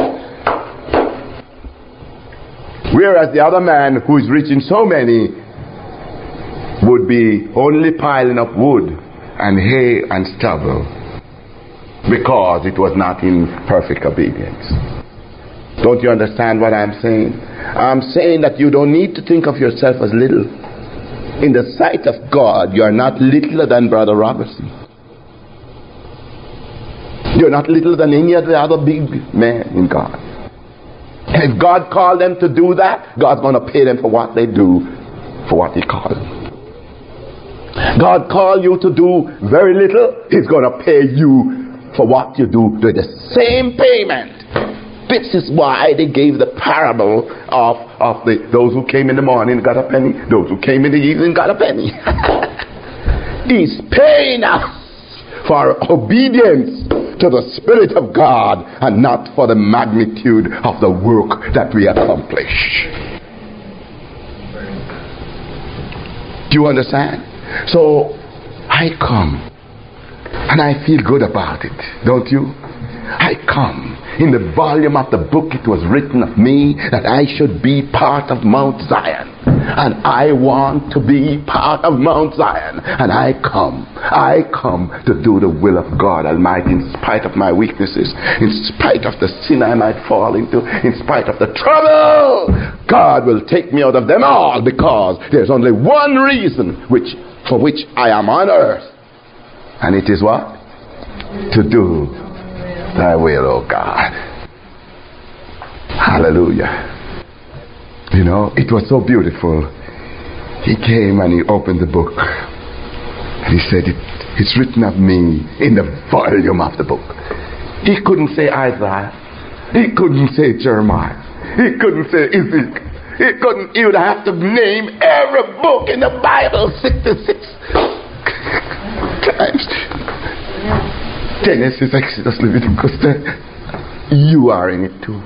whereas the other man who is reaching so many would be only piling up wood and hay and stubble, because it was not in perfect obedience. Don't you understand what I'm saying? I'm saying that you don't need to think of yourself as little. In the sight of God, you are not littler than Brother Robertson. You're not littler than any of the other big men in God. And if God called them to do that, God's going to pay them for what they do, for what He called them. God called you to do very little, He's going to pay you for what you do with the same payment. This is why they gave the parable of those who came in the morning got a penny, those who came in the evening got a penny. He's paying us for obedience to the Spirit of God and not for the magnitude of the work that we accomplish. Do you understand? So I come and I feel good about it, don't you? I come. In the volume of the book it was written of me that I should be part of Mount Zion. And I want to be part of Mount Zion. And I come to do the will of God Almighty, in spite of my weaknesses, in spite of the sin I might fall into, in spite of the trouble. God will take me out of them all, because there's only one reason for which I am on earth. And it is what? To do Thy will, oh God. Hallelujah. You know, it was so beautiful. He came and he opened the book. And he said, it's written of me in the volume of the book. He couldn't say Isaiah. He couldn't say Jeremiah. He couldn't say Ezekiel. He would have to name every book in the Bible 66 times. Genesis, Exodus, Leviticus. You are in it too.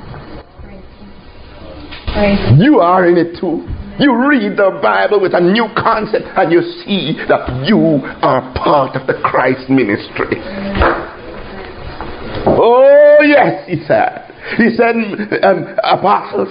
You are in it too. You read the Bible with a new concept and you see that you are part of the Christ ministry. Oh yes, he said. He said, apostles,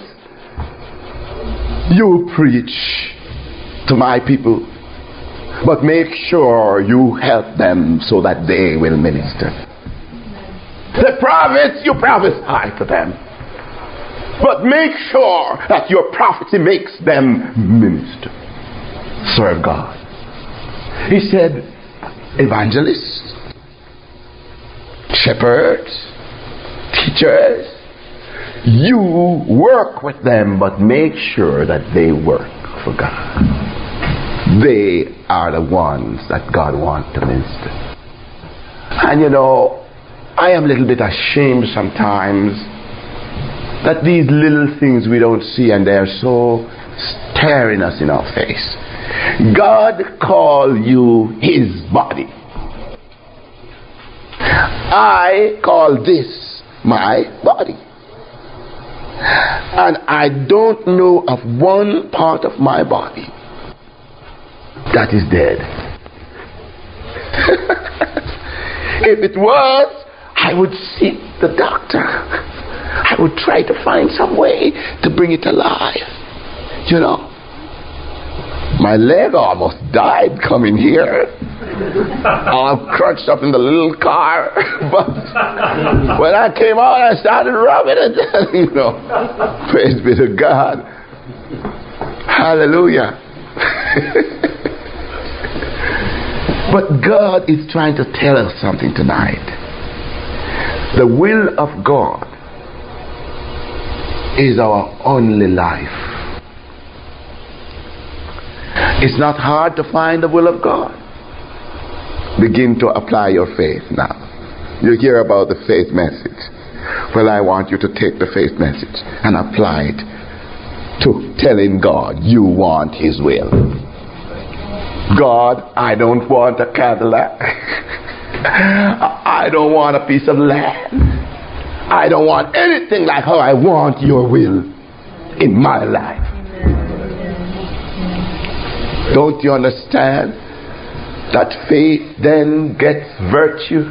you preach to my people, but make sure you help them so that they will minister. The prophets, you prophesy to them, but make sure that your prophecy makes them minister. Serve God. He said, evangelists, shepherds, teachers, you work with them, but make sure that they work for God. They are the ones that God wants to minister. And you know, I am a little bit ashamed sometimes that these little things we don't see, and they are so staring us in our face. God called you His body. I call this my body. And I don't know of one part of my body that is dead. If it was, I would seek the doctor. I would try to find some way to bring it alive. You know, my leg almost died coming here. All crunched up in the little car. But when I came out, I started rubbing it. You know, praise be to God. Hallelujah. But God is trying to tell us something tonight. The will of God is our only life. It's not hard to find the will of God. Begin to apply your faith now. You hear about the faith message. Well, I want you to take the faith message and apply it to telling God you want His will. God, I don't want a Cadillac. I don't want a piece of land. I don't want anything like how I want your will in my life. Don't you understand that faith then gets virtue?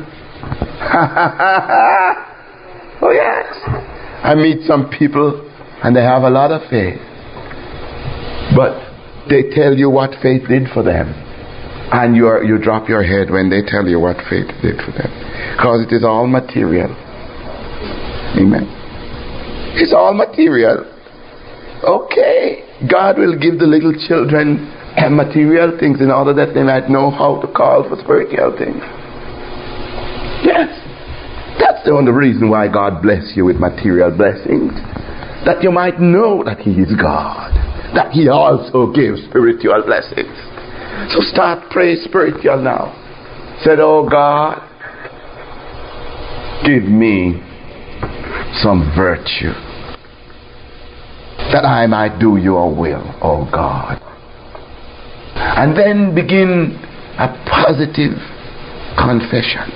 Oh yes. I meet some people and they have a lot of faith, but they tell you what faith did for them, and you drop your head when they tell you what faith did for them, because it is all material. Amen. It's all material. Okay, God will give the little children material things in order that they might know how to call for spiritual things. Yes, that's the only reason why God bless you with material blessings, that you might know that He is God, that He also gives spiritual blessings. So start praying spiritual now. Said, oh God, give me some virtue that I might do your will, oh God. And then begin a positive confession.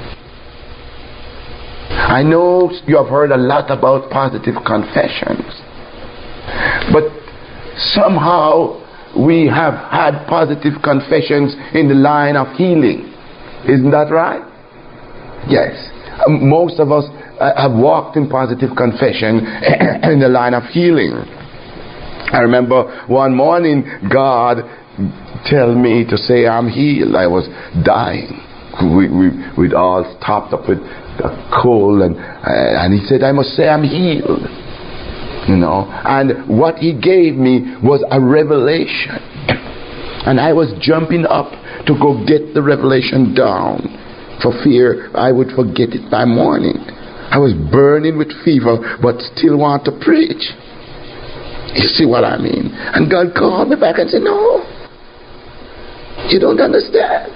I know you have heard a lot about positive confessions, but somehow we have had positive confessions in the line of healing. Isn't that right? Yes. Most of us have walked in positive confession in the line of healing. I remember one morning God tell me to say I'm healed. I was dying. We'd all stopped up with a cold, and He said I must say I'm healed. You know, and what He gave me was a revelation, and I was jumping up to go get the revelation down for fear I would forget it by morning. I was burning with fever, but still want to preach. You see what I mean? And God called me back and said, no, you don't understand.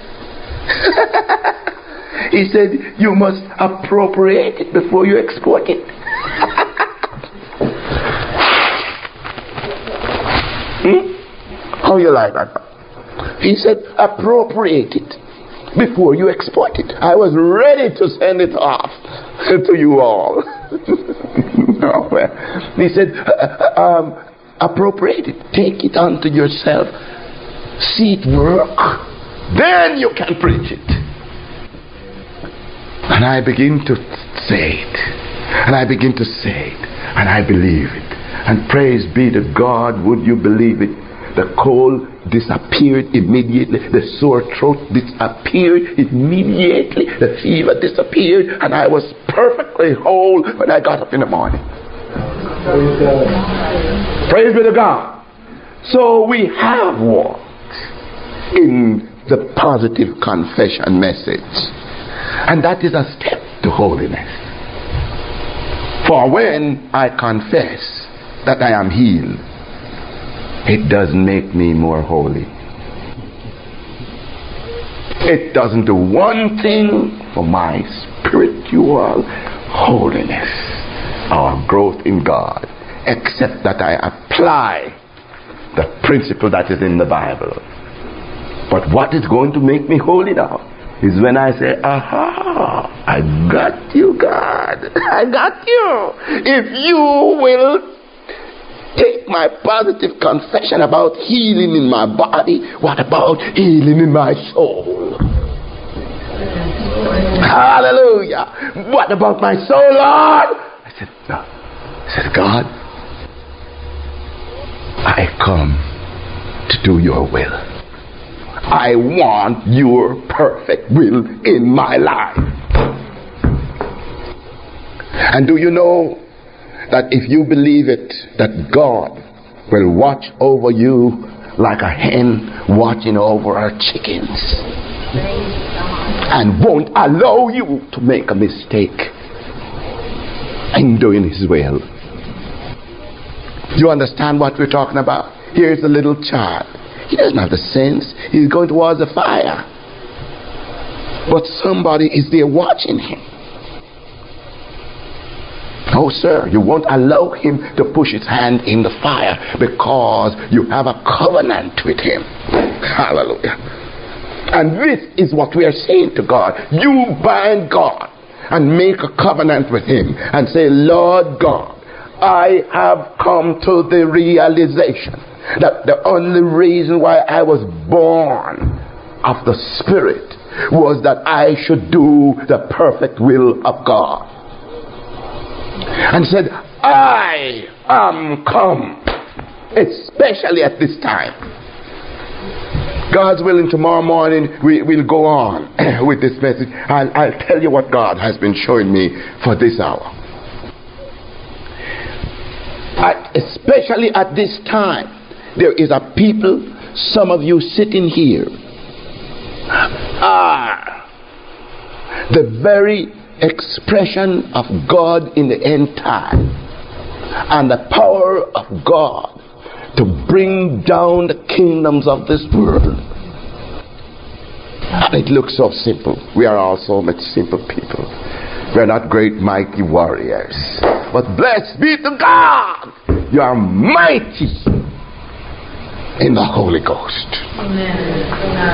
He said, you must appropriate it before you export it. How you like that? He said, appropriate it before you export it. I was ready to send it off to you all. No, he said, appropriate it. Take it unto yourself. See it work. Then you can preach it. And I begin to say it. And I begin to say it. And I believe it. And praise be to God, would you believe it? The cold disappeared immediately. The sore throat disappeared immediately. The fever disappeared. And I was perfectly whole when I got up in the morning. Praise God. Praise be to God. So we have walked in the positive confession message. And that is a step to holiness. For when I confess that I am healed, it doesn't make me more holy. It doesn't do one thing for my spiritual holiness or growth in God, except that I apply the principle that is in the Bible. But what is going to make me holy now is when I say, aha, I got you, God. I got you. If you will take my positive confession about healing in my body, what about healing in my soul? Hallelujah. What about my soul, Lord? I said, no. I said, God, I come to do your will. I want your perfect will in my life. And do you know that if you believe it, that God will watch over you like a hen watching over her chickens, and won't allow you to make a mistake in doing his will. Do you understand what we're talking about? Here's a little child. He doesn't have the sense. He's going towards the fire. But somebody is there watching him. Oh, sir, you won't allow him to push his hand in the fire because you have a covenant with him. Hallelujah. And this is what we are saying to God. You bind God and make a covenant with him and say, Lord God, I have come to the realization that the only reason why I was born of the Spirit was that I should do the perfect will of God. And said, I am come, especially at this time. God's willing, tomorrow morning we'll go on with this message. I'll tell you what God has been showing me for this hour. Especially at this time, there is a people, some of you sitting here, are the very expression of God in the end time, and the power of God to bring down the kingdoms of this world. And it looks so simple. We are all so much simple people. We are not great mighty warriors, but blessed be to God, you are mighty in the Holy Ghost. Amen.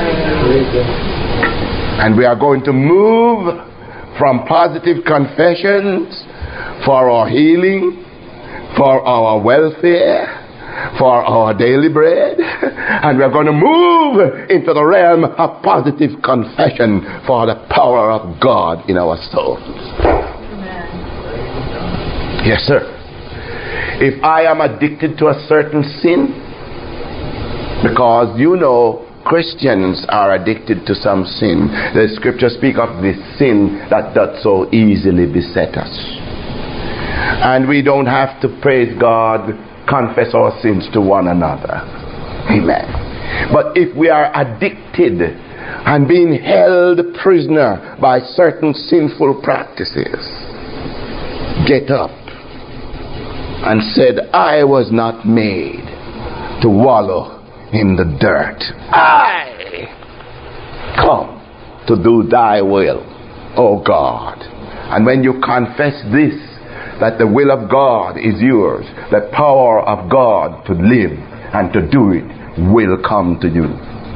And we are going to move from positive confessions for our healing, for our welfare, for our daily bread, and we are going to move into the realm of positive confession for the power of God in our souls. Amen. Yes, sir. If I am addicted to a certain sin, because you know Christians are addicted to some sin. The scripture speak of this sin that doth so easily beset us. And we don't have to, praise God, confess our sins to one another. Amen. But if we are addicted and being held prisoner by certain sinful practices, get up and said, I was not made to wallow in the dirt. I come to do thy will, O God. And when you confess this, that the will of God is yours, the power of God to live and to do it will come to you.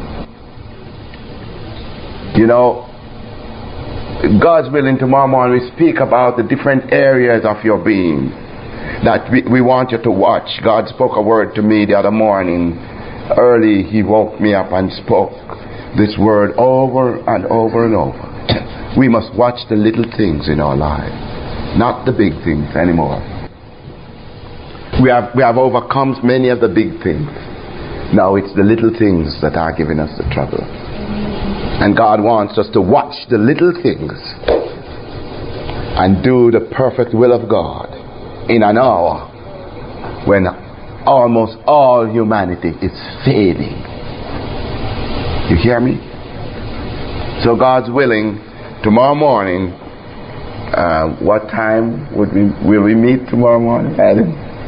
You know, God's willing, tomorrow morning we speak about the different areas of your being that we want you to watch. God spoke a word to me the other morning. Early he woke me up and spoke this word over and over and over. We must watch the little things in our lives, not the big things anymore. We have overcome many of the big things. Now it's the little things that are giving us the trouble. And God wants us to watch the little things and do the perfect will of God in an hour when almost all humanity is fading. You hear me? So God's willing, tomorrow morning What time will we meet tomorrow morning, Adam?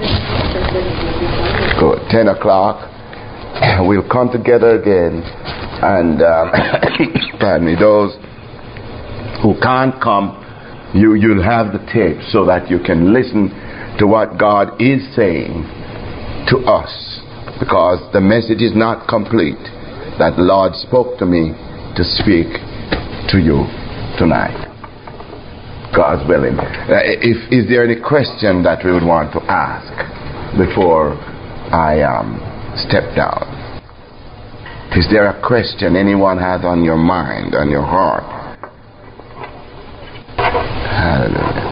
Good. 10 o'clock. We'll come together again. And pardon me, those who can't come, you'll have the tape so that you can listen to what God is saying to us, because the message is not complete that the Lord spoke to me to speak to you tonight. God's willing. Is there any question that we would want to ask before I step down? Is there a question anyone has on your mind, on your heart? Hallelujah.